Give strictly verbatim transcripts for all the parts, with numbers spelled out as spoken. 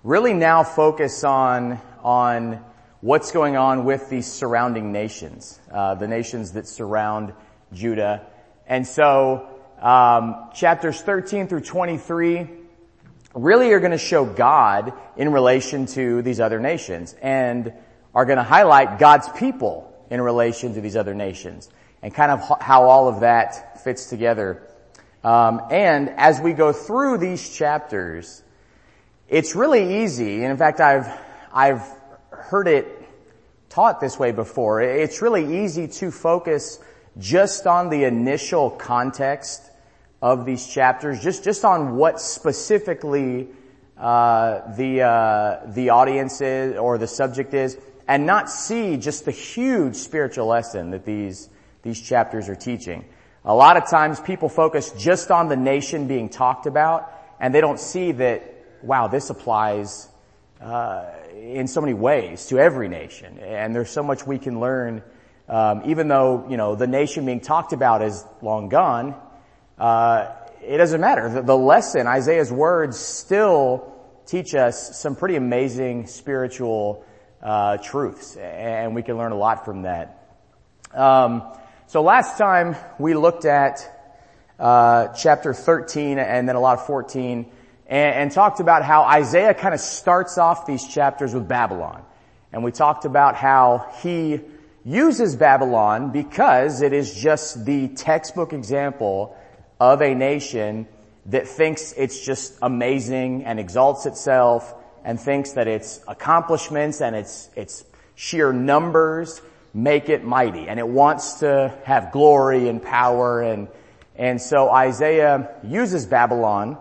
really now focus on, on what's going on with these surrounding nations, uh, the nations that surround Judah. And so, um, chapters thirteen through twenty-three really are going to show God in relation to these other nations and are going to highlight God's people in relation to these other nations and kind of how all of that fits together. Um, and as we go through these chapters, it's really easy. And in fact, I've, I've heard it taught this way before. It's really easy to focus just on the initial context of these chapters, just, just on what specifically, uh, the, uh, the audience is or the subject is, and not see just the huge spiritual lesson that these, these chapters are teaching. A lot of times people focus just on the nation being talked about, and they don't see that, wow, this applies, uh, in so many ways to every nation. And there's so much we can learn, um, even though, you know, the nation being talked about is long gone, uh, it doesn't matter. The, the lesson, Isaiah's words still teach us some pretty amazing spiritual Uh, truths, and we can learn a lot from that. Um, so last time we looked at uh, chapter thirteen and then a lot of fourteen, and, and talked about how Isaiah kind of starts off these chapters with Babylon, and we talked about how he uses Babylon because it is just the textbook example of a nation that thinks it's just amazing and exalts itself and thinks that its accomplishments and its, its sheer numbers make it mighty. And it wants to have glory and power. And, and so Isaiah uses Babylon,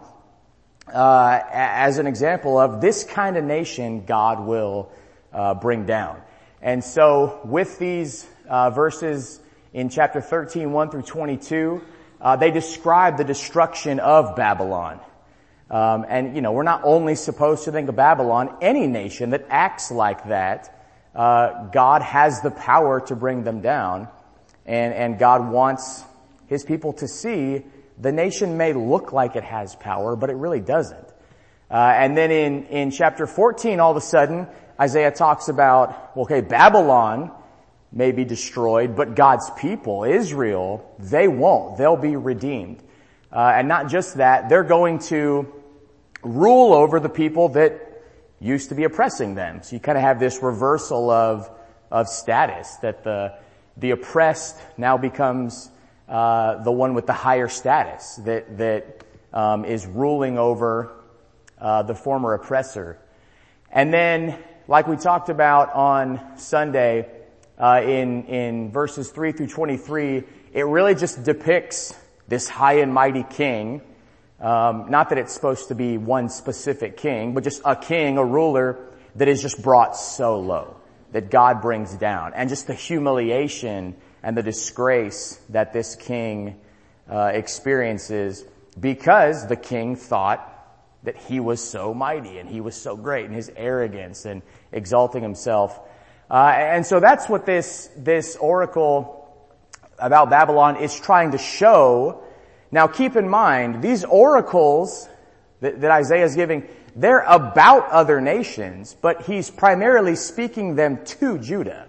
uh, as an example of this kind of nation God will, uh, bring down. And so with these, uh, verses in chapter thirteen, one through twenty-two, uh, they describe the destruction of Babylon. Um, and, you know, we're not only supposed to think of Babylon, any nation that acts like that, uh, God has the power to bring them down. And, and God wants His people to see the nation may look like it has power, but it really doesn't. Uh, and then in, in chapter fourteen, all of a sudden, Isaiah talks about, well, okay, Babylon may be destroyed, but God's people, Israel, they won't. They'll be redeemed. Uh, and not just that, they're going to rule over the people that used to be oppressing them. So you kind of have this reversal of, of status, that the, the oppressed now becomes, uh, the one with the higher status that, that, um, is ruling over, uh, the former oppressor. And then, like we talked about on Sunday, uh, in, in verses three through twenty-three, it really just depicts this high and mighty king. Um, not that it's supposed to be one specific king, but just a king, a ruler that is just brought so low, that God brings down. And just the humiliation and the disgrace that this king, uh, experiences because the king thought that he was so mighty and he was so great, and his arrogance and exalting himself. Uh, and so that's what this, this oracle about Babylon is trying to show. Now keep in mind, these oracles that, that Isaiah is giving, they're about other nations, but he's primarily speaking them to Judah.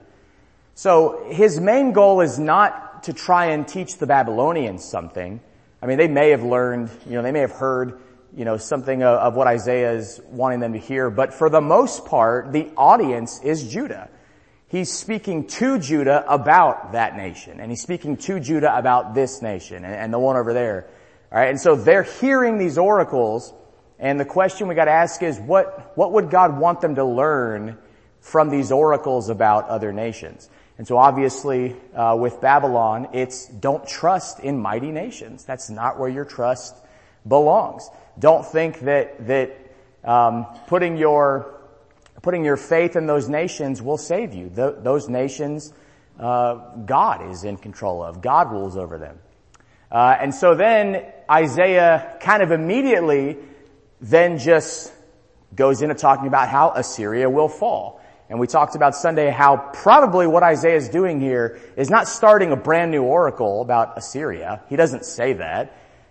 So his main goal is not to try and teach the Babylonians something. I mean, they may have learned, you know, they may have heard, you know, something of, of what Isaiah is wanting them to hear, but for the most part, the audience is Judah. He's speaking to Judah about that nation, and he's speaking to Judah about this nation and, and the one over there. All right, and so they're hearing these oracles, and the question we got to ask is, what what would God want them to learn from these oracles about other nations? And so obviously, uh, with Babylon, it's don't trust in mighty nations. That's not where your trust belongs. Don't think that that um, putting your Putting your faith in those nations will save you. Th- those nations, uh, God is in control of. God rules over them. Uh, and so then Isaiah kind of immediately then just goes into talking about how Assyria will fall. And we talked about Sunday how probably what Isaiah is doing here is not starting a brand new oracle about Assyria. He doesn't say that.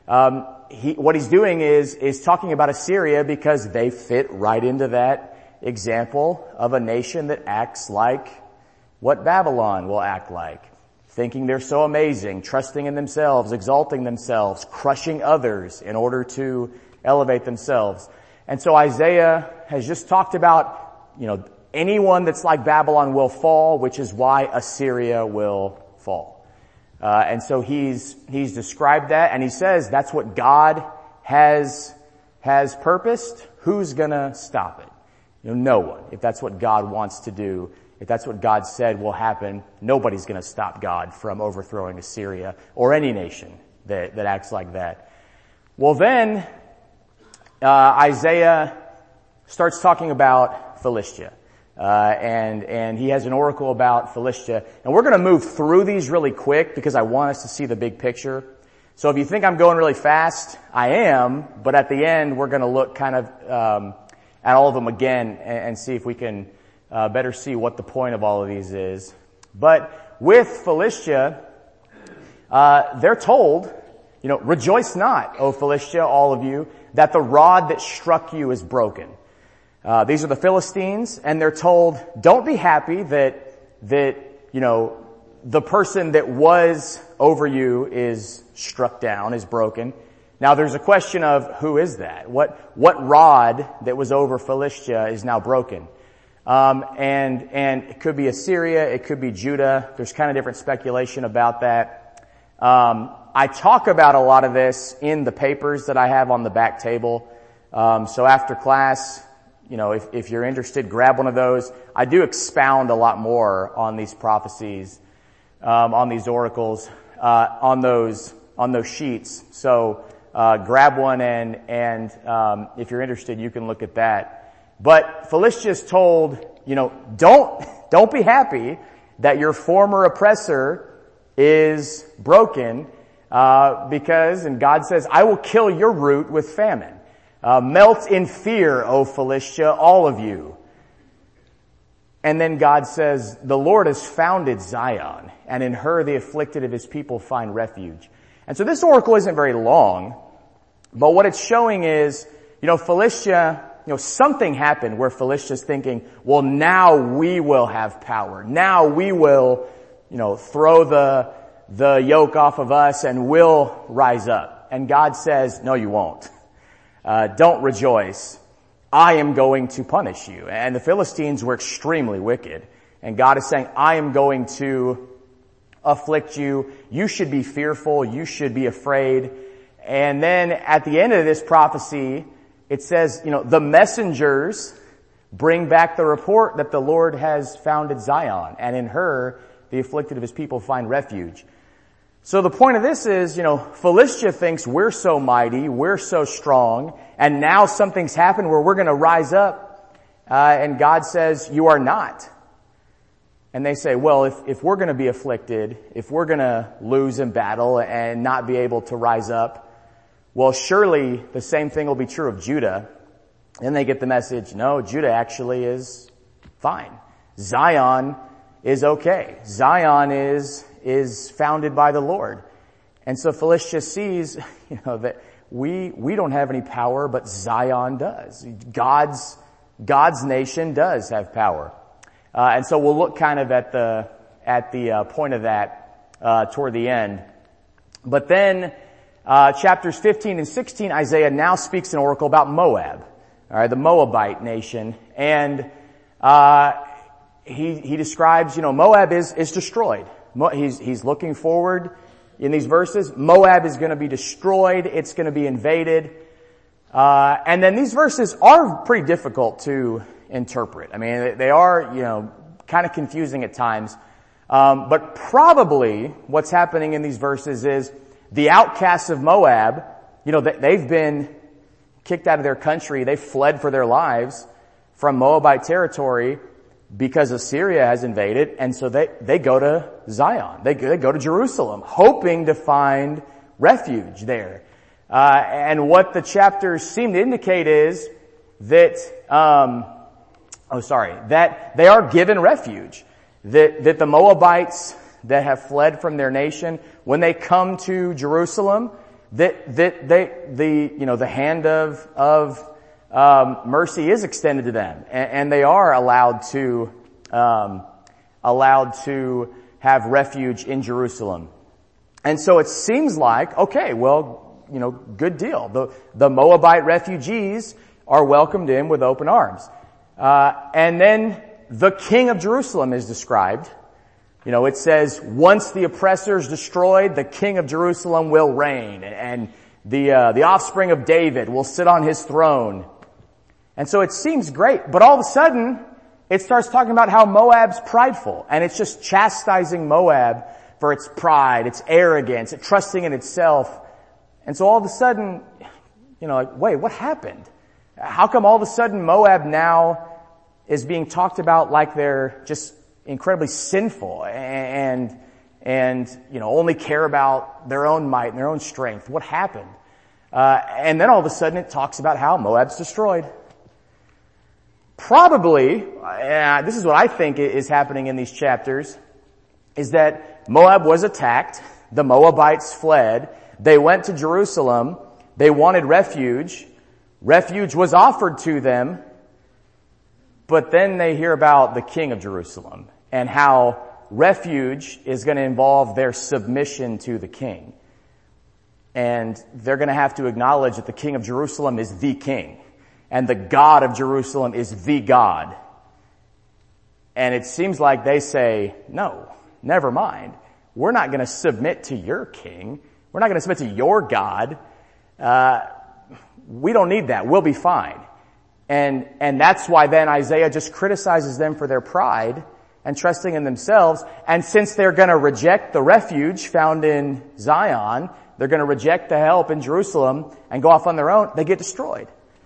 um, he, what he's doing is, is talking about Assyria because they fit right into that example of a nation that acts like what Babylon will act like. Thinking they're so amazing, trusting in themselves, exalting themselves, crushing others in order to elevate themselves. And so Isaiah has just talked about, you know, anyone that's like Babylon will fall, which is why Assyria will fall. Uh, and so he's, he's described that, and he says that's what God has, has purposed. Who's gonna stop it? You know, no one. If that's what God wants to do, if that's what God said will happen, nobody's gonna stop God from overthrowing Assyria or any nation that, that acts like that. Well then, uh, Isaiah starts talking about Philistia. Uh, and, and he has an oracle about Philistia. And we're gonna move through these really quick because I want us to see the big picture. So if you think I'm going really fast, I am, but at the end we're gonna look kind of, um, at all of them again and, and see if we can, uh, better see what the point of all of these is. But with Philistia, uh, they're told, you know, rejoice not, O Philistia, all of you, that the rod that struck you is broken. Uh, these are the Philistines, and they're told, don't be happy that, that, you know, the person that was over you is struck down, is broken. Now there's a question of who is that? What, what rod that was over Philistia is now broken? Um, and, and it could be Assyria, it could be Judah. There's kind of different speculation about that. Um, I talk about a lot of this in the papers that I have on the back table. Um, so after class, you know, if, if you're interested, grab one of those. I do expound a lot more on these prophecies, um, on these oracles, uh, on those, on those sheets. So, uh, grab one and, and, um, if you're interested, you can look at that. But Philistia is told, you know, don't, don't be happy that your former oppressor is broken, uh, because, and God says, I will kill your root with famine. Uh, melt in fear, O Philistia, all of you. And then God says, the Lord has founded Zion, and in her the afflicted of his people find refuge. And so this oracle isn't very long, but what it's showing is, you know, Philistia, you know, something happened where Philistia's thinking, well, now we will have power. Now we will, you know, throw the, the yoke off of us and we'll rise up. And God says, no, you won't. Uh, don't rejoice. I am going to punish you. And the Philistines were extremely wicked. And God is saying, I am going to afflict you. You should be fearful. You should be afraid. And then at the end of this prophecy, it says, you know, the messengers bring back the report that the Lord has founded Zion. And in her, the afflicted of his people find refuge. So the point of this is, you know, Philistia thinks we're so mighty, we're so strong, and now something's happened where we're going to rise up, uh, and God says, you are not. And they say, well, if, if we're going to be afflicted, if we're going to lose in battle and not be able to rise up, well, surely the same thing will be true of Judah. And they get the message, no, Judah actually is fine. Zion is okay. Zion is is founded by the Lord. And so Philistia sees, you know, that we, we don't have any power, but Zion does. God's, God's nation does have power. Uh, and so we'll look kind of at the, at the, uh, point of that, uh, toward the end. But then, uh, chapters fifteen and sixteen, Isaiah now speaks an oracle about Moab. Alright, the Moabite nation. And, uh, he, he describes, you know, Moab is, is destroyed. He's, he's looking forward in these verses. Moab is going to be destroyed. It's going to be invaded. Uh, and then these verses are pretty difficult to interpret. I mean, they are, you know, kind of confusing at times. Um, but probably what's happening in these verses is the outcasts of Moab, you know, they've been kicked out of their country. They've fled for their lives from Moabite territory because Assyria has invaded, and so they, they go to Zion. They, they go to Jerusalem, hoping to find refuge there. Uh, and what the chapters seem to indicate is that, um, oh sorry, that they are given refuge. That, that the Moabites that have fled from their nation, when they come to Jerusalem, that, that they, the, you know, the hand of, of, um, mercy is extended to them, and, and they are allowed to, um, allowed to have refuge in Jerusalem. And so it seems like, okay, well, you know, good deal. The, the Moabite refugees are welcomed in with open arms. Uh, and then the king of Jerusalem is described. You know, it says, once the oppressor is destroyed, the king of Jerusalem will reign, and the, uh, the offspring of David will sit on his throne. And so it seems great, but all of a sudden, it starts talking about how Moab's prideful, and it's just chastising Moab for its pride, its arrogance, its trusting in itself. And so all of a sudden, you know, like, wait, what happened? How come all of a sudden Moab now is being talked about like they're just incredibly sinful and, and, you know, only care about their own might and their own strength? What happened? Uh, and then all of a sudden it talks about how Moab's destroyed. Probably, uh, this is what I think is happening in these chapters, is that Moab was attacked, the Moabites fled, they went to Jerusalem, they wanted refuge, refuge was offered to them, but then they hear about the king of Jerusalem and how refuge is going to involve their submission to the king. And they're going to have to acknowledge that the king of Jerusalem is the king. And the God of Jerusalem is the God. And it seems like they say, no, never mind. We're not going to submit to your king. We're not going to submit to your God. Uh, we don't need that. We'll be fine. And, and that's why then Isaiah just criticizes them for their pride and trusting in themselves. And since they're going to reject the refuge found in Zion, they're going to reject the help in Jerusalem and go off on their own, they get destroyed.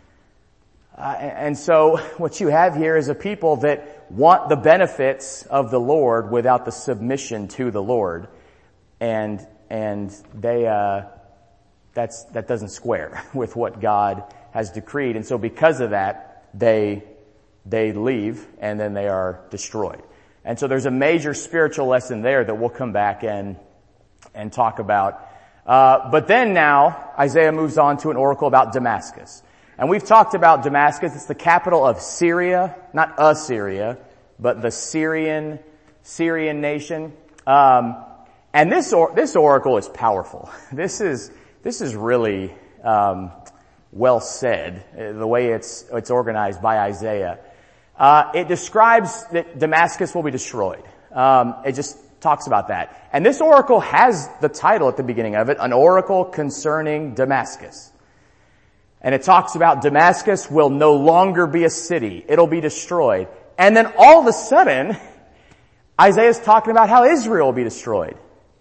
Uh, and so what you have here is a people that want the benefits of the Lord without the submission to the Lord. And, and they, uh, that's, that doesn't square with what God has decreed. And so because of that, they, they leave and then they are destroyed. And so there's a major spiritual lesson there that we'll come back and, and talk about. Uh, but then now Isaiah moves on to an oracle about Damascus. And we've talked about Damascus. It's the capital of Syria, not Assyria, but the Syrian, Syrian nation. Um, and this, or, this oracle is powerful. This is, this is really, um, well said, the way it's, it's organized by Isaiah. Uh, it describes that Damascus will be destroyed. Um, it just talks about that. And this oracle has the title at the beginning of it, an oracle concerning Damascus. And it talks about Damascus will no longer be a city. It'll be destroyed. And then all of a sudden, Isaiah's talking about how Israel will be destroyed.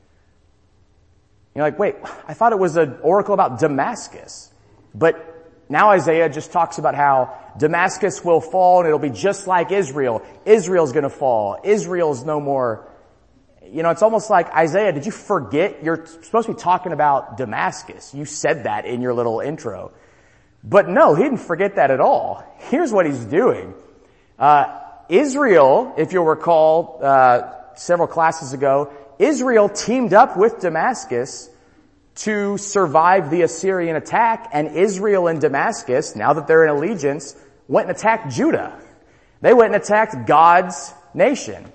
You're like, wait, I thought it was an oracle about Damascus. But now Isaiah just talks about how Damascus will fall and it'll be just like Israel. Israel's gonna fall. Israel's no more. You know, it's almost like, Isaiah, did you forget? You're supposed to be talking about Damascus. You said that in your little intro. But no, he didn't forget that at all. Here's what he's doing. Uh, Israel, if you'll recall, uh, several classes ago, Israel teamed up with Damascus to survive the Assyrian attack, and Israel and Damascus, now that they're in allegiance, went and attacked Judah. They went and attacked God's nation.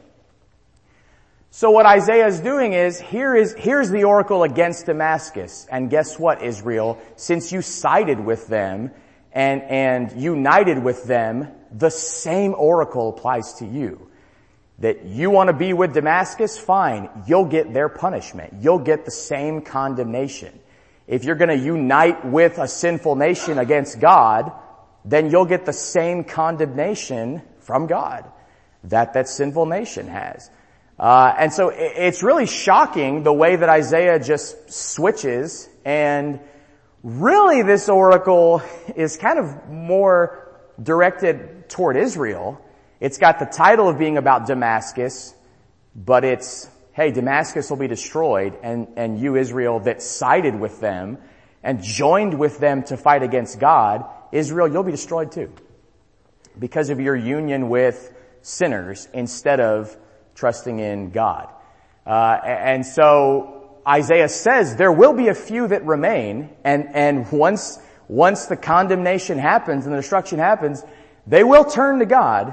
So what Isaiah is doing is, here is, here's the oracle against Damascus. And guess what, Israel? Since you sided with them and, and united with them, the same oracle applies to you. That you want to be with Damascus? Fine. You'll get their punishment. You'll get the same condemnation. If you're going to unite with a sinful nation against God, then you'll get the same condemnation from God that that sinful nation has. Uh, and so it's really shocking the way that Isaiah just switches, and really this oracle is kind of more directed toward Israel. It's got the title of being about Damascus, but it's, hey, Damascus will be destroyed, and, and you, Israel, that sided with them and joined with them to fight against God, Israel, you'll be destroyed too. Because of your union with sinners instead of trusting in God. Uh, and so Isaiah says there will be a few that remain, and, and once, once the condemnation happens and the destruction happens, they will turn to God.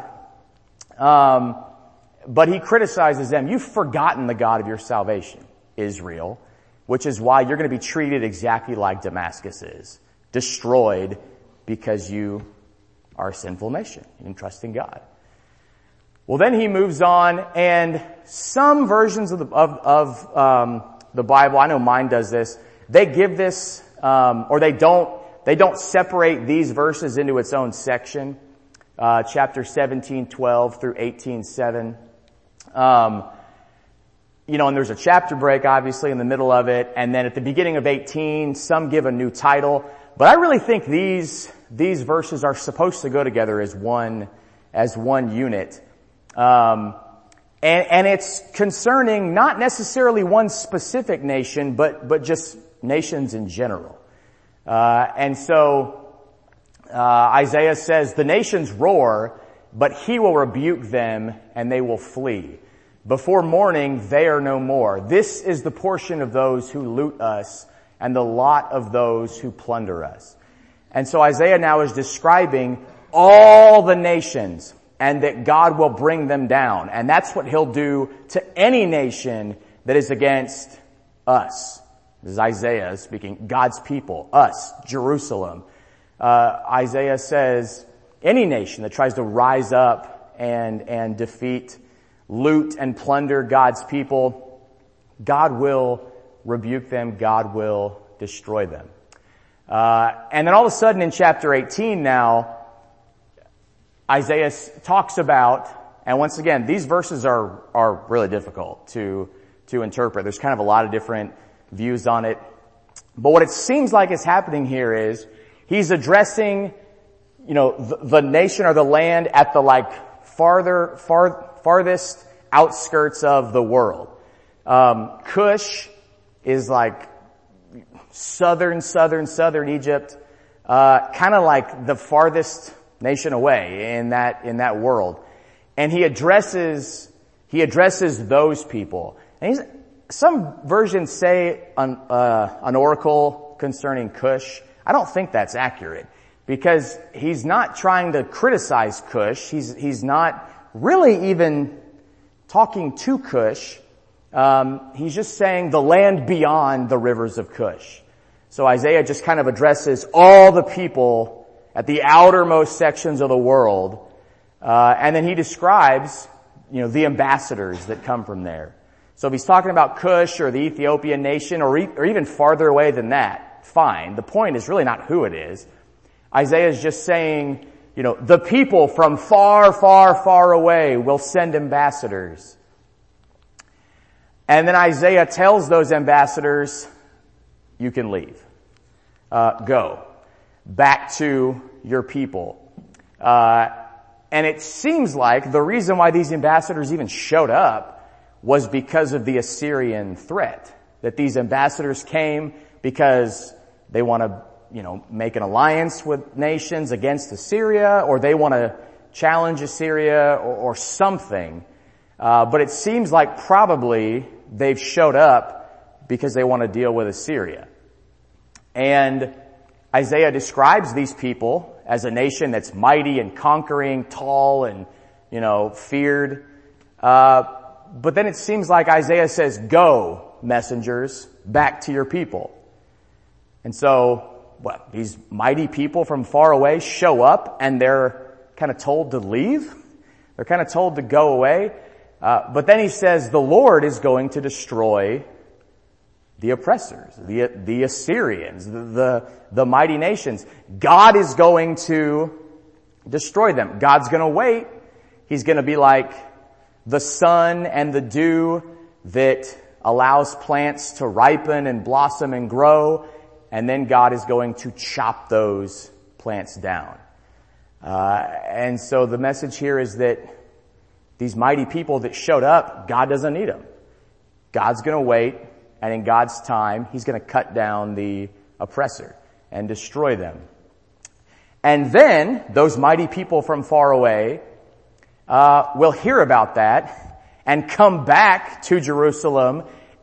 Um, but he criticizes them. You've forgotten the God of your salvation, Israel, which is why you're going to be treated exactly like Damascus is, destroyed because you are a sinful nation. You didn't trust in God. Well, then he moves on, and some versions of the, of, of um, the Bible, I know mine does this, they give this, um, or they don't, they don't separate these verses into its own section, uh, chapter seventeen twelve through eighteen seven. Um, you know, and there's a chapter break, obviously, in the middle of it, and then at the beginning of eighteen, some give a new title, but I really think these, these verses are supposed to go together as one, as one unit. Um, and, and it's concerning not necessarily one specific nation, but, but just nations in general. Uh, and so, uh, Isaiah says, the nations roar, but he will rebuke them and they will flee. Before morning, they are no more. This is the portion of those who loot us and the lot of those who plunder us. And so Isaiah now is describing all the nations, and that God will bring them down. And that's what he'll do to any nation that is against us. This is Isaiah speaking, God's people, us, Jerusalem. Uh, Isaiah says, any nation that tries to rise up and, and defeat, loot and plunder God's people, God will rebuke them, God will destroy them. Uh, and then all of a sudden in chapter eighteen now, Isaiah talks about, and once again, these verses are, are really difficult to, to interpret. There's kind of a lot of different views on it. But what it seems like is happening here is, he's addressing, you know, the, the nation or the land at the like farther, far, farthest outskirts of the world. Um, Cush is like southern, southern, southern Egypt, uh, kind of like the farthest nation away in that, in that world. And he addresses, he addresses those people. And he's, some versions say an, uh, an oracle concerning Cush. I don't think that's accurate because he's not trying to criticize Cush. He's, he's not really even talking to Cush. Um, he's just saying the land beyond the rivers of Cush. So Isaiah just kind of addresses all the people at the outermost sections of the world, uh, and then he describes, you know, the ambassadors that come from there. So if he's talking about Cush or the Ethiopian nation or, e- or even farther away than that, fine. The point is really not who it is. Isaiah is just saying, you know, the people from far, far, far away will send ambassadors. And then Isaiah tells those ambassadors, you can leave. Uh, go. Back to your people. Uh, and it seems like the reason why these ambassadors even showed up was because of the Assyrian threat. That these ambassadors came because they want to, you know, make an alliance with nations against Assyria, or they want to challenge Assyria or, or something. Uh, but it seems like probably they've showed up because they want to deal with Assyria. And Isaiah describes these people as a nation that's mighty and conquering, tall and, you know, feared. Uh, but then it seems like Isaiah says, go, messengers, back to your people. And so, what, these mighty people from far away show up and they're kind of told to leave. They're kind of told to go away. Uh, but then he says the Lord is going to destroy the oppressors, the, the Assyrians, the, the, the mighty nations. God is going to destroy them. God's going to wait. He's going to be like the sun and the dew that allows plants to ripen and blossom and grow. And then God is going to chop those plants down. Uh, and so the message here is that these mighty people that showed up, God doesn't need them. God's going to wait. And in God's time, he's going to cut down the oppressor and destroy them. And then those mighty people from far away uh will hear about that and come back to Jerusalem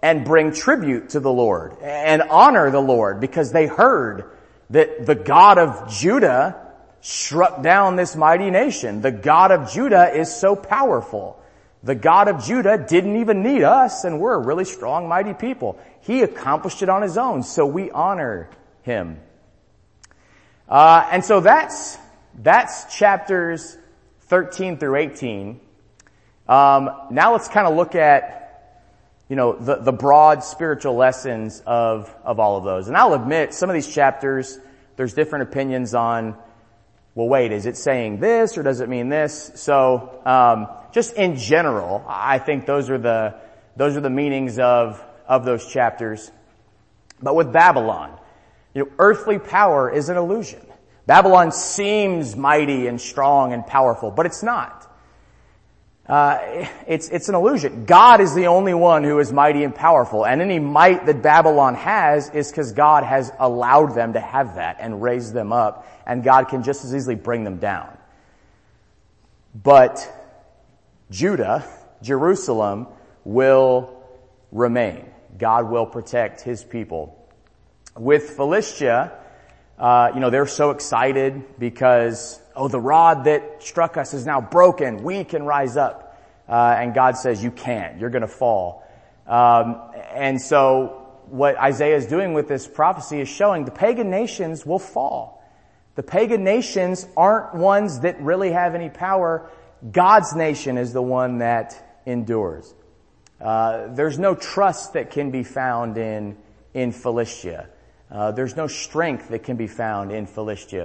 and bring tribute to the Lord and honor the Lord because they heard that the God of Judah struck down this mighty nation. The God of Judah is so powerful. The God of Judah didn't even need us, and we're a really strong, mighty people. He accomplished it on his own, so we honor him. Uh, and so that's, that's chapters thirteen through eighteen. Um, now let's kind of look at, you know, the, the broad spiritual lessons of, of all of those. And I'll admit, some of these chapters, there's different opinions on, well, wait, is it saying this or does it mean this? So, um, just in general, I think those are the, those are the meanings of, of those chapters. But with Babylon, you know, earthly power is an illusion. Babylon seems mighty and strong and powerful, but it's not. Uh, it's, it's an illusion. God is the only one who is mighty and powerful, and any might that Babylon has is because God has allowed them to have that and raised them up, and God can just as easily bring them down. But Judah, Jerusalem, will remain. God will protect his people. With Philistia, uh, you know, they're so excited because, oh, the rod that struck us is now broken. We can rise up. Uh, and God says, you can't. You're going to fall. Um, and so what Isaiah is doing with this prophecy is showing the pagan nations will fall. The pagan nations aren't ones that really have any power. God's nation is the one that endures. Uh, there's no trust that can be found in, in Philistia. Uh, there's no strength that can be found in Philistia.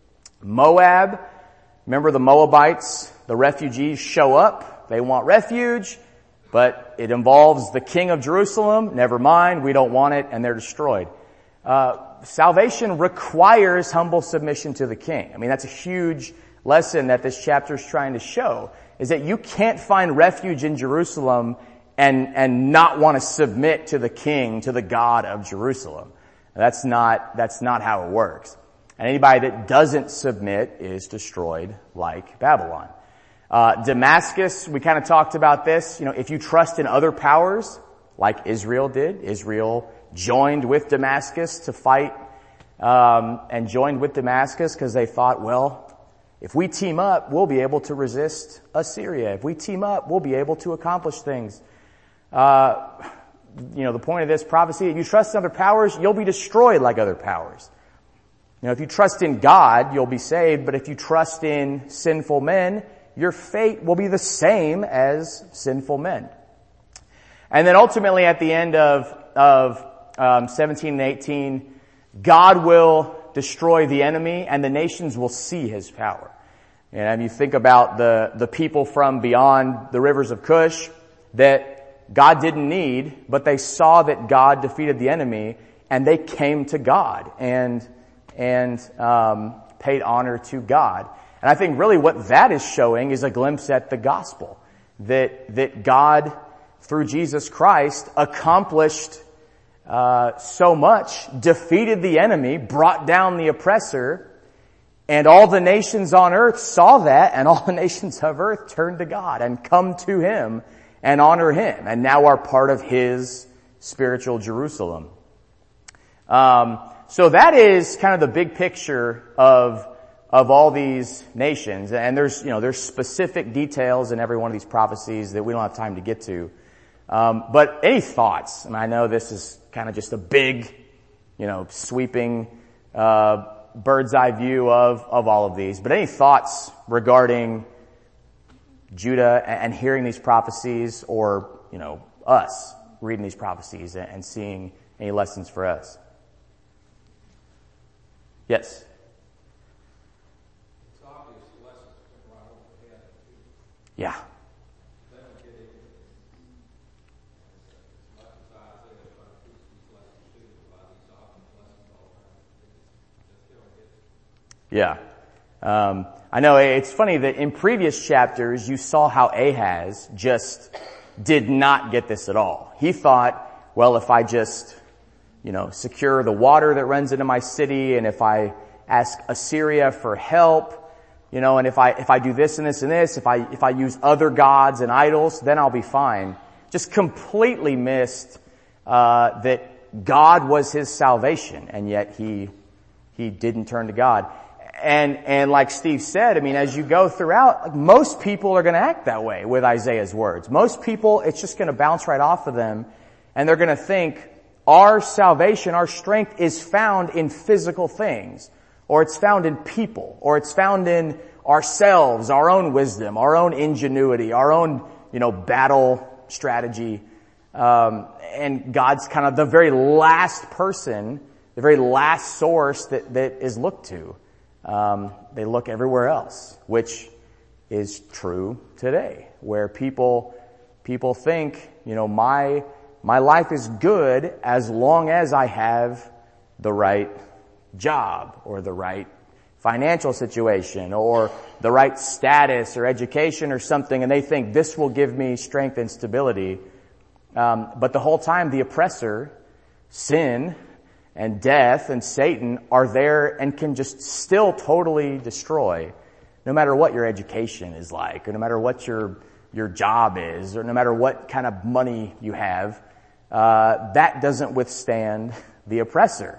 Moab, remember the Moabites, the refugees show up. They want refuge, but it involves the king of Jerusalem. Never mind, we don't want it, and they're destroyed. Uh, salvation requires humble submission to the king. I mean, that's a huge lesson that this chapter is trying to show, is that you can't find refuge in Jerusalem and, and not want to submit to the king, to the God of Jerusalem. That's not, that's not how it works. And anybody that doesn't submit is destroyed like Babylon. Uh, Damascus, we kind of talked about this. You know, if you trust in other powers, like Israel did, Israel joined with Damascus to fight, um, and joined with Damascus because they thought, well, if we team up, we'll be able to resist Assyria. If we team up, we'll be able to accomplish things. Uh, you know, the point of this prophecy, if you trust in other powers, you'll be destroyed like other powers. You know, if you trust in God, you'll be saved, but if you trust in sinful men, your fate will be the same as sinful men. And then ultimately at the end of, of, um, seventeen and eighteen, God will destroy the enemy and the nations will see his power. And if you think about the, the people from beyond the rivers of Cush that God didn't need, but they saw that God defeated the enemy and they came to God and, and, um, paid honor to God. And I think really what that is showing is a glimpse at the gospel. That, that God, through Jesus Christ, accomplished, uh, so much, defeated the enemy, brought down the oppressor, and all the nations on earth saw that, and all the nations of earth turned to God and come to him and honor him, and now are part of his spiritual Jerusalem. Um, so that is kind of the big picture of of all these nations. And there's, you know, there's specific details in every one of these prophecies that we don't have time to get to. Um, but any thoughts? I mean, I know this is kind of just a big, you know, sweeping, uh, bird's eye view of, of all of these. But any thoughts regarding Judah and, and hearing these prophecies, or, you know, us reading these prophecies and, and seeing any lessons for us? Yes? Yeah. Yeah. Um, I know it's funny that in previous chapters you saw how Ahaz just did not get this at all. He thought, well, if I just, you know, secure the water that runs into my city, and if I ask Assyria for help, you know, and if I, if I do this and this and this, if I, if I use other gods and idols, then I'll be fine. Just completely missed uh, that God was his salvation, and yet he, he didn't turn to God. And, and like Steve said, I mean, as you go throughout, like, most people are going to act that way with Isaiah's words. Most people, it's just going to bounce right off of them, and they're going to think our salvation, our strength is found in physical things, or it's found in people, or it's found in ourselves, our own wisdom, our own ingenuity, our own, you know, battle strategy. Um, and God's kind of the very last person, the very last source that, that is looked to. Um, they look everywhere else, which is true today, where people, people think, you know, my, my life is good as long as I have the right job or the right financial situation or the right status or education or something, and they think this will give me strength and stability. Um, but the whole time the oppressor, sin, and death and Satan are there and can just still totally destroy, no matter what your education is like, or no matter what your your job is, or no matter what kind of money you have. Uh, that doesn't withstand the oppressor.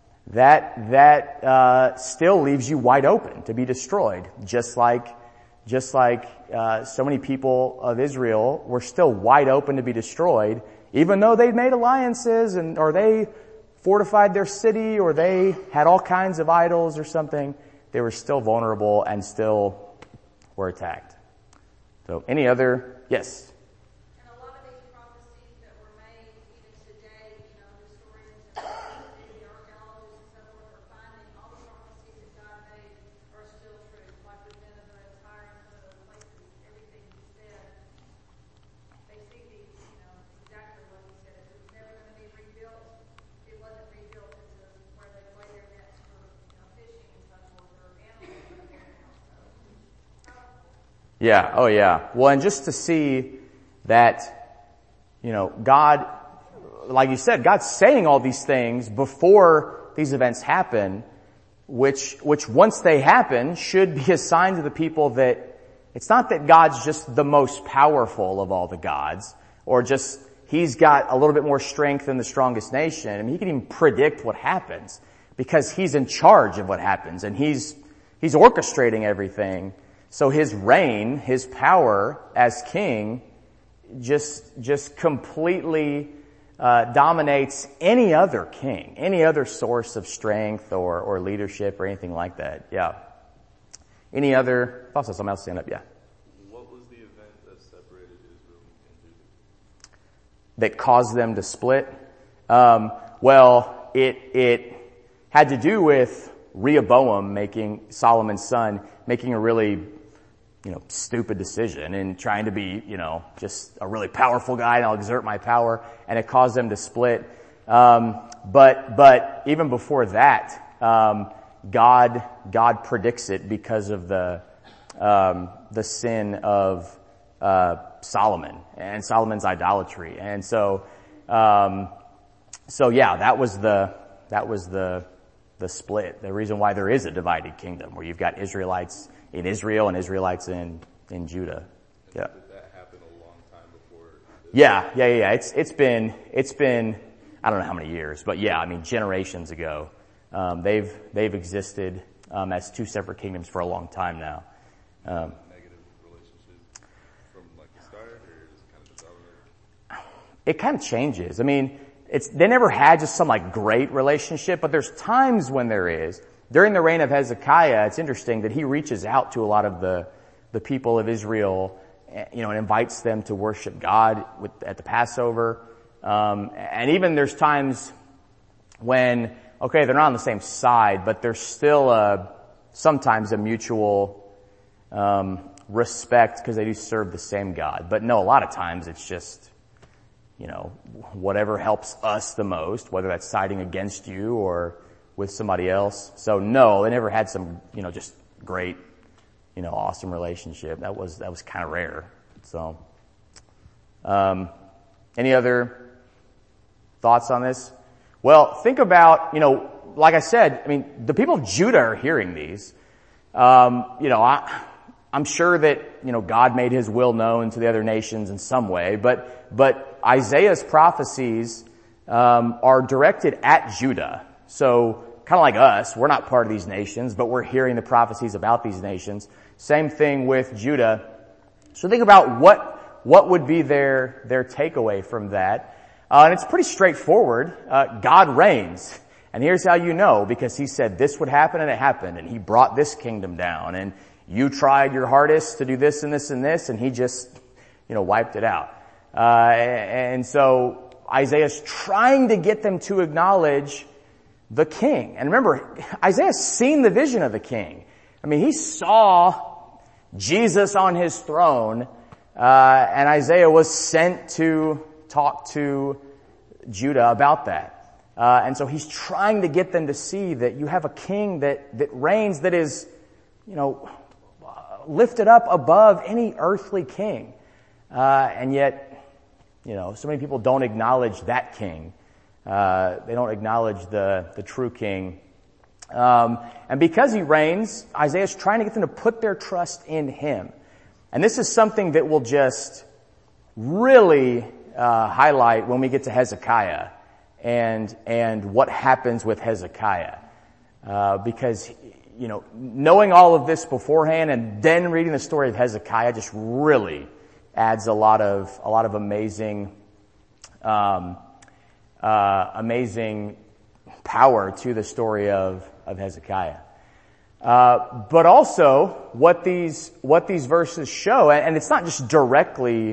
That that uh, still leaves you wide open to be destroyed, just like just like uh, so many people of Israel were still wide open to be destroyed, even though they made alliances and or they fortified their city, or they had all kinds of idols or something. They were still vulnerable and still were attacked. So any other? Yes? And a lot of these prophecies that were made even today, you know, historians and the archaeologists and so forth are finding all the prophecies that God made are still true. Like with Nineveh and Tyre and some of those places, everything he said, they see these, you know, exactly what he said. It was never going to be rebuilt. It wasn't rebuilt into where they lay their nets for, you know, fishing and so forth, or animals. So, Yeah, oh yeah. Well, and just to see that, you know, God, like you said, God's saying all these things before these events happen, which, which once they happen should be a sign to the people that it's not that God's just the most powerful of all the gods, or just he's got a little bit more strength than the strongest nation. I mean, he can even predict what happens because he's in charge of what happens, and he's, he's orchestrating everything. So his reign, his power as king just, just completely, uh, dominates any other king, any other source of strength or, or leadership or anything like that. Yeah. Any other thoughts? Somebody else stand up. Yeah. What was the event that separated Israel and Judah? That caused them to split? Um, well, it, it had to do with Rehoboam making, Solomon's son, making a really, you know, stupid decision and trying to be, you know, just a really powerful guy and I'll exert my power, and it caused them to split. Um, but, but even before that, um, God, God predicts it because of the, um, the sin of, uh, Solomon and Solomon's idolatry. And so, um, so yeah, that was the, that was the, the split, the reason why there is a divided kingdom where you've got Israelites in Israel and Israelites in, in Judah. Yeah. Did that happen a long time before? Yeah, yeah, yeah. It's, it's been, it's been, I don't know how many years, but yeah, I mean, generations ago. Um, they've, they've existed, um, as two separate kingdoms for a long time now. Um, Negative relationship from like the start, or is it kind of development? it kind of changes. I mean, it's, they never had just some like great relationship, but there's times when there is. During the reign of Hezekiah, it's interesting that he reaches out to a lot of the, the people of Israel, you know, and invites them to worship God with, at the Passover. Um, and even there's times when, okay, they're not on the same side, but there's still a, sometimes a mutual, um, respect because they do serve the same God. But no, a lot of times it's just, you know, whatever helps us the most, whether that's siding against you or with somebody else. So no, they never had some, you know, just great, you know, awesome relationship. That was, that was kind of rare. So, um, any other thoughts on this? Well, think about, you know, like I said, I mean, the people of Judah are hearing these. Um, you know, I, I'm sure that, you know, God made his will known to the other nations in some way, but, but Isaiah's prophecies, um, are directed at Judah. So kind of like us, we're not part of these nations, but we're hearing the prophecies about these nations. Same thing with Judah. So think about what what would be their their takeaway from that. Uh, and it's pretty straightforward. Uh, God reigns. And here's how you know, because he said this would happen and it happened, and he brought this kingdom down, and you tried your hardest to do this and this and this, and he just, you know, wiped it out. Uh, and so Isaiah's trying to get them to acknowledge the king. And remember, Isaiah's seen the vision of the king. I mean, he saw Jesus on his throne, uh, and Isaiah was sent to talk to Judah about that. Uh, and so he's trying to get them to see that you have a king that, that reigns, that is, you know, lifted up above any earthly king. Uh, and yet, you know, so many people don't acknowledge that king. Uh, they don't acknowledge the, the true king. Um, and because he reigns, Isaiah's trying to get them to put their trust in him. And this is something that will just really, uh, highlight when we get to Hezekiah. And, and what happens with Hezekiah. Uh, because, you know, knowing all of this beforehand and then reading the story of Hezekiah just really adds a lot of, a lot of amazing, um, uh, amazing power to the story of, of Hezekiah. Uh, but also what these, what these verses show, and it's not just directly,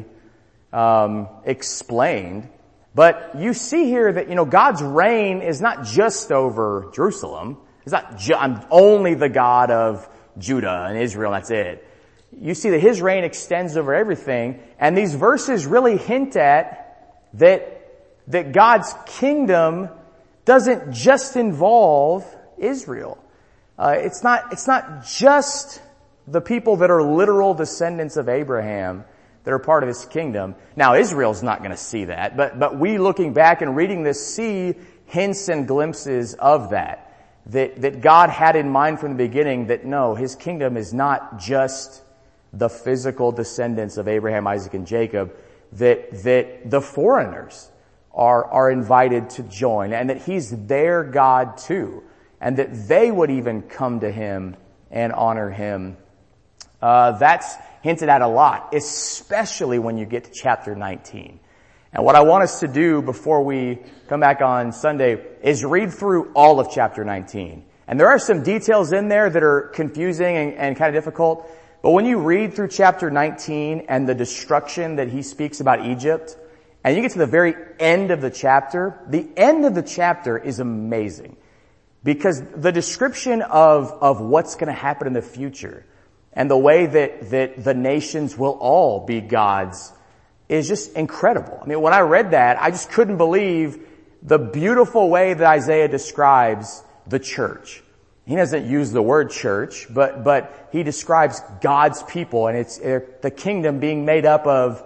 um, explained, but you see here that, you know, God's reign is not just over Jerusalem. It's not ju- I'm only the God of Judah and Israel, and that's it. You see that his reign extends over everything, and these verses really hint at that, that God's kingdom doesn't just involve Israel. Uh, it's not, it's not just the people that are literal descendants of Abraham that are part of his kingdom. Now, Israel's not going to see that, but, but we looking back and reading this see hints and glimpses of that, that, that God had in mind from the beginning that no, his kingdom is not just the physical descendants of Abraham, Isaac, and Jacob, that, that the foreigners are, are invited to join, and that he's their God too, and that they would even come to him and honor him. Uh, that's hinted at a lot, especially when you get to chapter nineteen. And what I want us to do before we come back on Sunday is read through all of chapter nineteen. And there are some details in there that are confusing and, and kind of difficult. But when you read through chapter nineteen and the destruction that he speaks about Egypt, and you get to the very end of the chapter, the end of the chapter is amazing. Because the description of, of what's going to happen in the future, and the way that, that the nations will all be God's is just incredible. I mean, when I read that, I just couldn't believe the beautiful way that Isaiah describes the church. He doesn't use the word church, but, but he describes God's people, and it's the kingdom being made up of,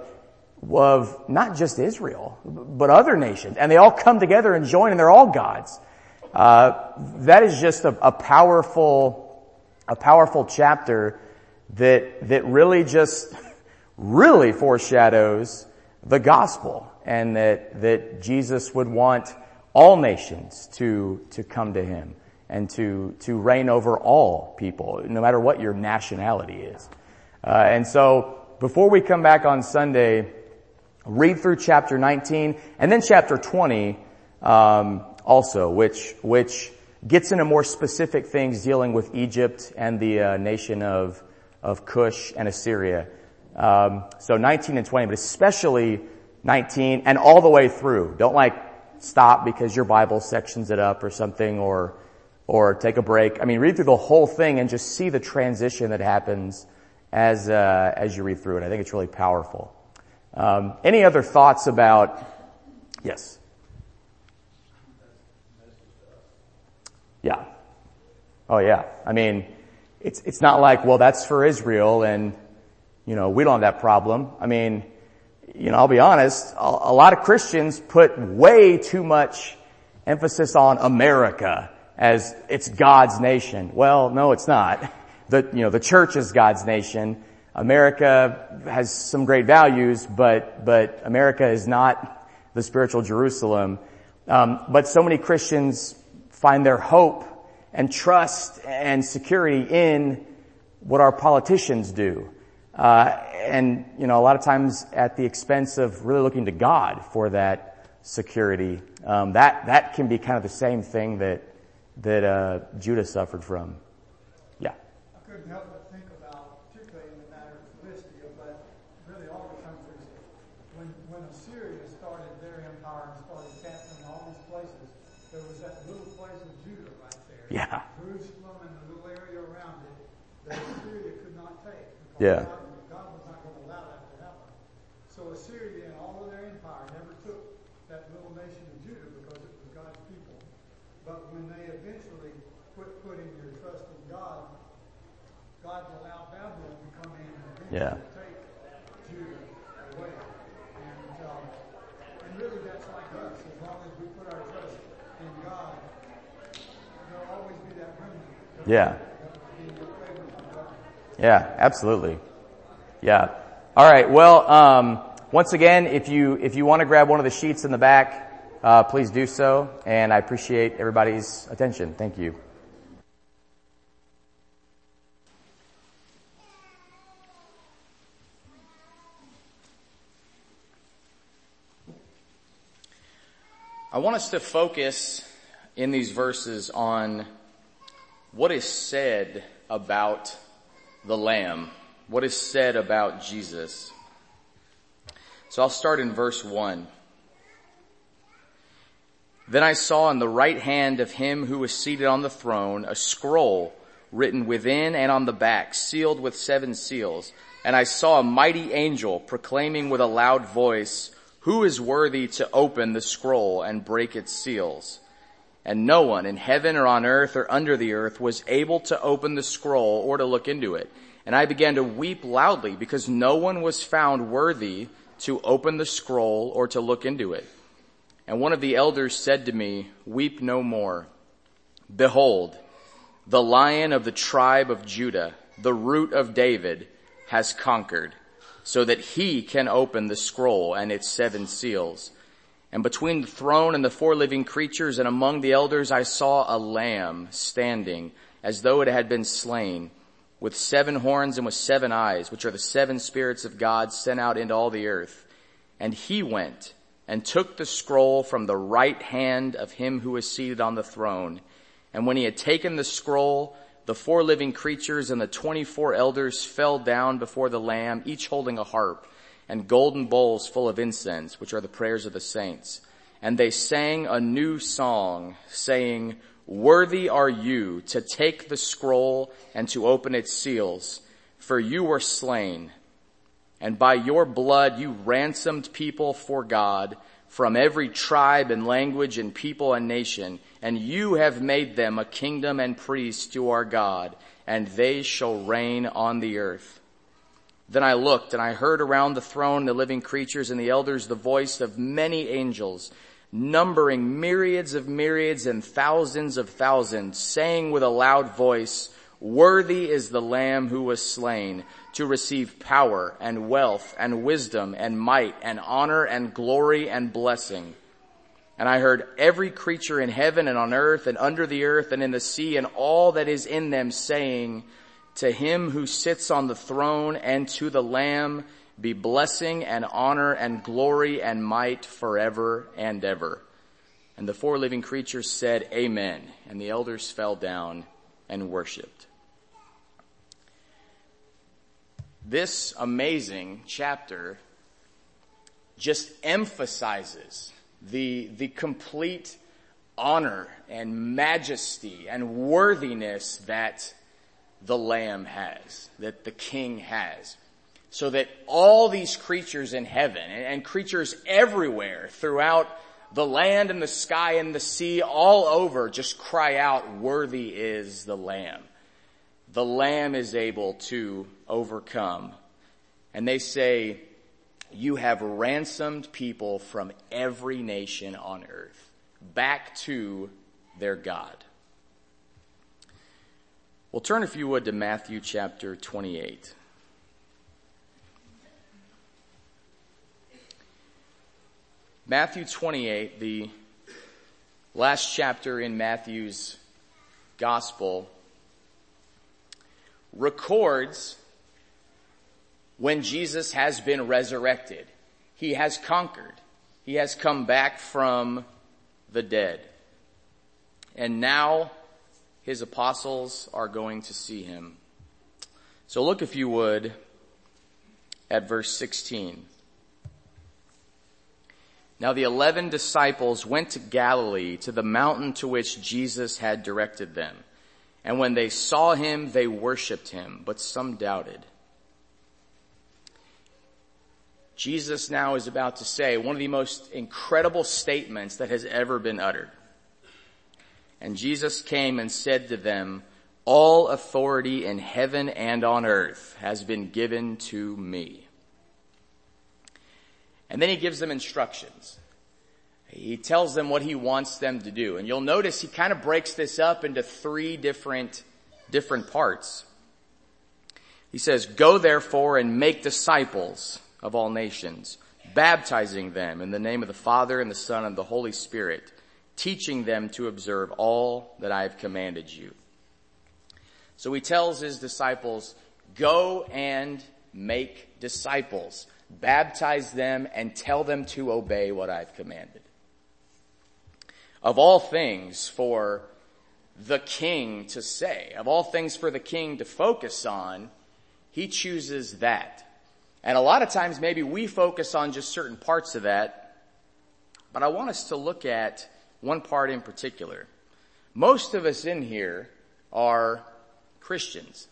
of not just Israel, but other nations. And they all come together and join, and they're all God's. Uh, that is just a, a powerful, a powerful chapter that, that really just, really foreshadows the gospel, and that, that Jesus would want all nations to, to come to him and to, to reign over all people, no matter what your nationality is. Uh, and so, before we come back on Sunday, read through chapter nineteen, and then chapter twenty, um, also, which, which gets into more specific things dealing with Egypt and the, uh, nation of, of Cush and Assyria. Um, so nineteen and twenty, but especially nineteen and all the way through. Don't like stop because your Bible sections it up or something, or, or take a break. I mean, read through the whole thing and just see the transition that happens as, uh, as you read through it. I think it's really powerful. Um, any other thoughts about, yes? Yeah. Oh yeah. I mean, it's, it's not like, well, that's for Israel and, you know, we don't have that problem. I mean, you know, I'll be honest, a, a lot of Christians put way too much emphasis on America as it's God's nation. Well, no, it's not. The, you know, the church is God's nation. America has some great values, but, but America is not the spiritual Jerusalem. Um, but so many Christians find their hope and trust and security in what our politicians do. Uh, and, you know, a lot of times at the expense of really looking to God for that security. Um, that, that can be kind of the same thing that, that, uh, Judah suffered from. Yeah. I couldn't help but think about, particularly in the matter of Philistia, but really all the countries, when, when Assyria started their empire and started capturing all these places, there was that little place of Judah right there. Yeah. Jerusalem and the little area around it that Assyria could not take. Yeah. God, God was not going to allow that to happen. So Assyria and all of their empire never took that little nation of Judah because it was God's people. But when they eventually quit putting their trust in God, God allowed Babylon to come in and eventually Yeah. take Judah away. And, um, and really that's like us. As long as we put our trust in God, there'll always be that remnant. Yeah. That will be in favor of God. Yeah, absolutely. Yeah. All right. Well, um, once again, if you if you want to grab one of the sheets in the back, uh, please do so. And I appreciate everybody's attention. Thank you. I want us to focus in these verses on what is said about the Lamb, what is said about Jesus. So I'll start in verse one. Then I saw in the right hand of him who was seated on the throne a scroll written within and on the back, sealed with seven seals. And I saw a mighty angel proclaiming with a loud voice, "Who is worthy to open the scroll and break its seals?" And no one in heaven or on earth or under the earth was able to open the scroll or to look into it. And I began to weep loudly because no one was found worthy to open the scroll or to look into it. And one of the elders said to me, "Weep no more. Behold, the Lion of the tribe of Judah, the Root of David, has conquered, so that he can open the scroll and its seven seals." And between the throne and the four living creatures and among the elders I saw a lamb standing as though it had been slain, with seven horns and with seven eyes, which are the seven spirits of God sent out into all the earth. And he went and took the scroll from the right hand of him who was seated on the throne. And when he had taken the scroll, the four living creatures and the twenty-four elders fell down before the Lamb, each holding a harp and golden bowls full of incense, which are the prayers of the saints. And they sang a new song, saying, "Worthy are you to take the scroll and to open its seals, for you were slain. And by your blood you ransomed people for God from every tribe and language and people and nation. And you have made them a kingdom and priests to our God, and they shall reign on the earth." Then I looked, and I heard around the throne the living creatures and the elders the voice of many angels, numbering myriads of myriads and thousands of thousands, saying with a loud voice, "Worthy is the Lamb who was slain to receive power and wealth and wisdom and might and honor and glory and blessing." And I heard every creature in heaven and on earth and under the earth and in the sea and all that is in them saying, "To him who sits on the throne and to the Lamb be blessing and honor and glory and might forever and ever." And the four living creatures said, "Amen." And the elders fell down and worshiped. This amazing chapter just emphasizes the, the complete honor and majesty and worthiness that the Lamb has, that the King has. So that all these creatures in heaven and, and creatures everywhere throughout the land and the sky and the sea all over just cry out, "Worthy is the Lamb." The Lamb is able to overcome. And they say, "You have ransomed people from every nation on earth back to their God." Well, turn, if you would, to Matthew chapter twenty-eight. Matthew twenty-eight, the last chapter in Matthew's gospel records when Jesus has been resurrected. He has conquered. He has come back from the dead. And now his apostles are going to see him. So look, if you would, at verse sixteen. Now the eleven disciples went to Galilee, to the mountain to which Jesus had directed them. And when they saw him, they worshipped him, but some doubted. Jesus now is about to say one of the most incredible statements that has ever been uttered. And Jesus came and said to them, all authority in heaven and on earth has been given to me. And then he gives them instructions. He tells them what he wants them to do. And you'll notice he kind of breaks this up into three different, different parts. He says, go therefore and make disciples of all nations, baptizing them in the name of the Father and the Son and the Holy Spirit, teaching them to observe all that I have commanded you. So he tells his disciples, go and make disciples, baptize them and tell them to obey what I've commanded. Of all things for the king to say, of all things for the king to focus on, he chooses that. And a lot of times maybe we focus on just certain parts of that, but I want us to look at one part in particular. Most of us in here are Christians.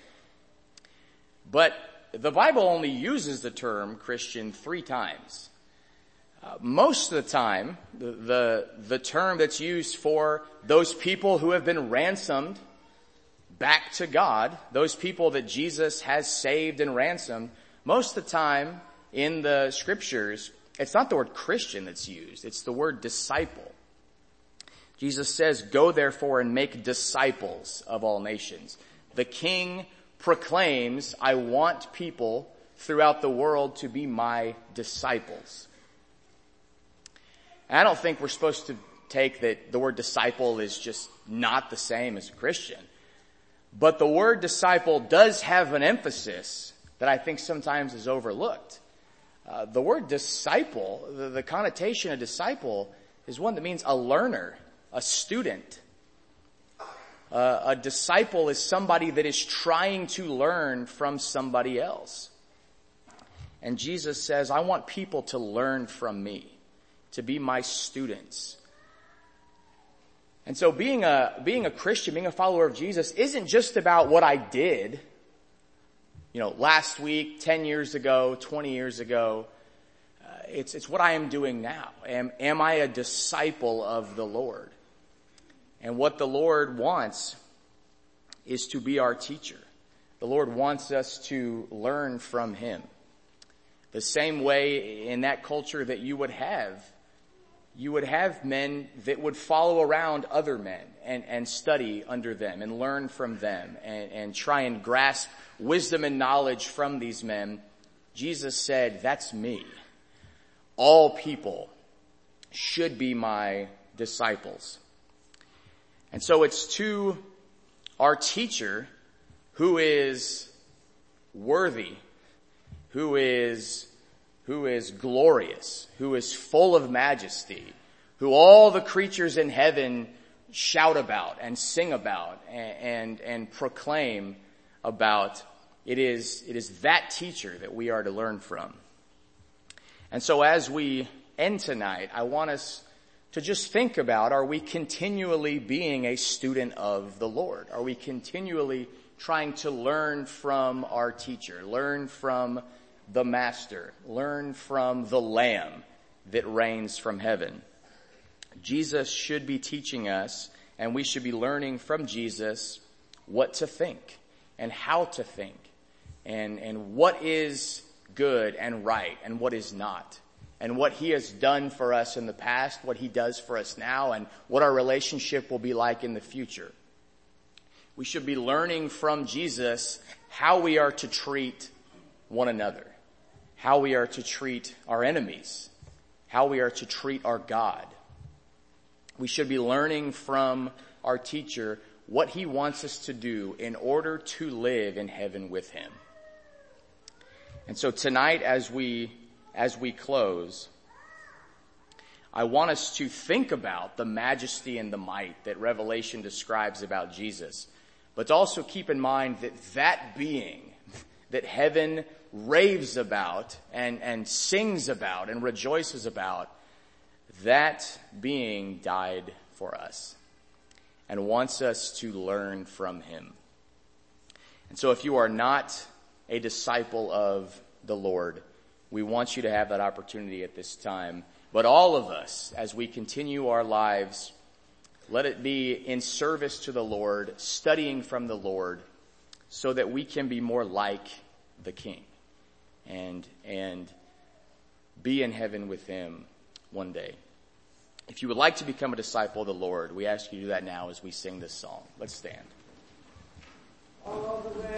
But the Bible only uses the term Christian three times. Uh, most of the time, the, the, the term that's used for those people who have been ransomed back to God, those people that Jesus has saved and ransomed, most of the time in the scriptures, it's not the word Christian that's used, it's the word disciple. Jesus says, go therefore and make disciples of all nations. The king proclaims, I want people throughout the world to be my disciples. And I don't think we're supposed to take that the word disciple is just not the same as a Christian. But the word disciple does have an emphasis that I think sometimes is overlooked. Uh, the word disciple, the, the connotation of disciple is one that means a learner, a student. Uh, a disciple is somebody that is trying to learn from somebody else. And Jesus says, I want people to learn from me, to be my students. And so being a, being a Christian, being a follower of Jesus isn't just about what I did, you know, last week, ten years ago, twenty years ago. Uh, it's, it's what I am doing now. Am, am I a disciple of the Lord? And what the Lord wants is to be our teacher. The Lord wants us to learn from him. The same way in that culture that you would have, you would have men that would follow around other men and, and study under them and learn from them and, and try and grasp wisdom and knowledge from these men. Jesus said, that's me. All people should be my disciples. And so it's to our teacher who is worthy, who is, who is glorious, who is full of majesty, who all the creatures in heaven shout about and sing about and, and, and proclaim about. It is, it is that teacher that we are to learn from. And so as we end tonight, I want us to just think about, are we continually being a student of the Lord? Are we continually trying to learn from our teacher, learn from the master, learn from the Lamb that reigns from heaven? Jesus should be teaching us, and we should be learning from Jesus what to think and how to think and, and what is good and right and what is not. And what he has done for us in the past, what he does for us now, and what our relationship will be like in the future. We should be learning from Jesus how we are to treat one another, how we are to treat our enemies, how we are to treat our God. We should be learning from our teacher what he wants us to do in order to live in heaven with him. And so tonight, as we, as we close, I want us to think about the majesty and the might that Revelation describes about Jesus, but to also keep in mind that that being that heaven raves about and, and sings about and rejoices about, that being died for us and wants us to learn from him. And so if you are not a disciple of the Lord, we want you to have that opportunity at this time. But all of us, as we continue our lives, let it be in service to the Lord, studying from the Lord, so that we can be more like the King and, and be in heaven with him one day. If you would like to become a disciple of the Lord, we ask you to do that now as we sing this song. Let's stand.